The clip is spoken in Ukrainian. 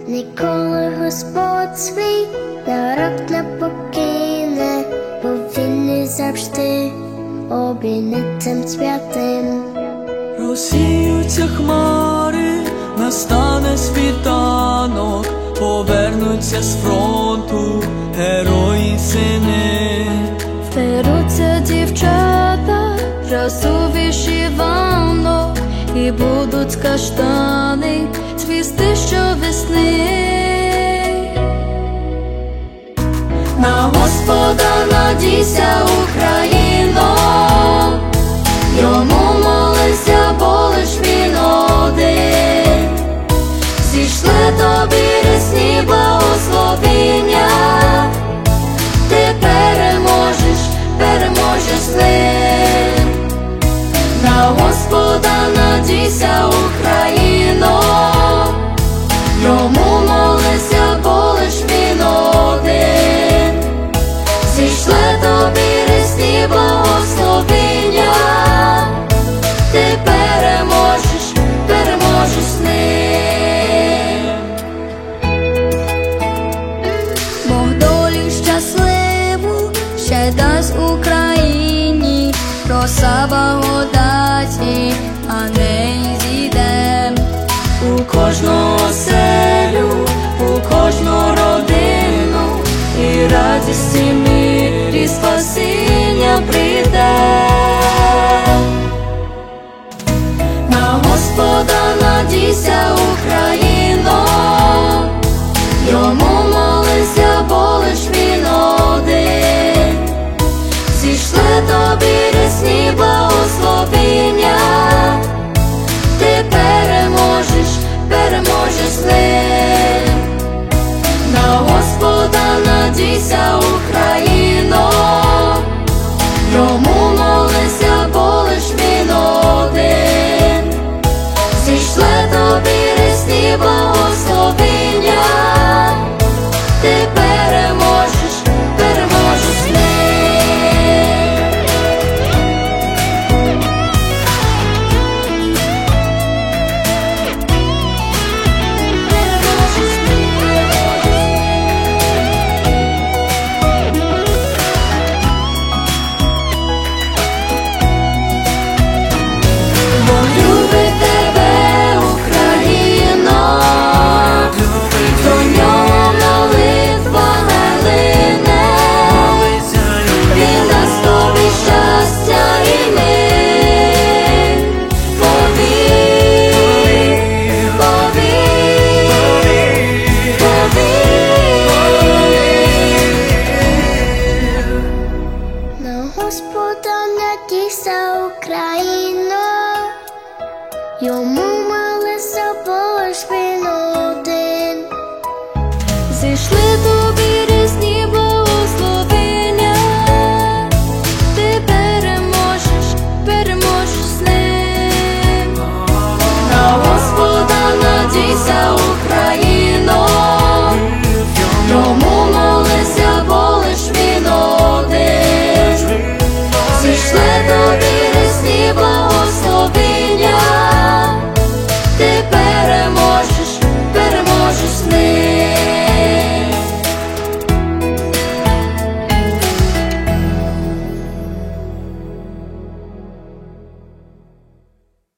Ніколи Господь свій народ не покине, бо Він не завжди обійнецем святим. Розсіються хмари, настане світанок, повернуться з фронту герої сини. Зберуться дівчата, раз у вишиванок, і будуть каштани цвісти щовесни. На Господа надійся, Україно, йому молися, бо лиш він один. Зійшли тобі рясні благословіння, ти переможеш, переможеш з ним. На Господа надійся, Україно, йому молися, бо лиш він один. Зійшли тобі рясні благословіння, ти переможеш, переможеш з ним. Бог долю щасливу ще дасть Україні, роса благодаті